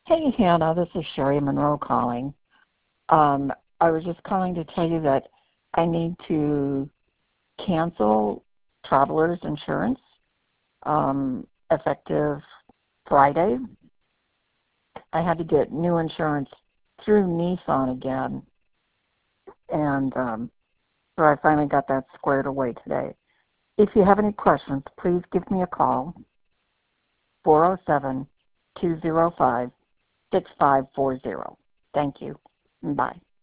Hey, Hannah, this is Sherry Monroe calling. I was just calling to tell you that I need to cancel traveler's insurance effective Friday. I had to get new insurance through Nissan again, and so I finally got that squared away today. If you have any questions, please give me a call, 407-205-6540. Thank you. Bye.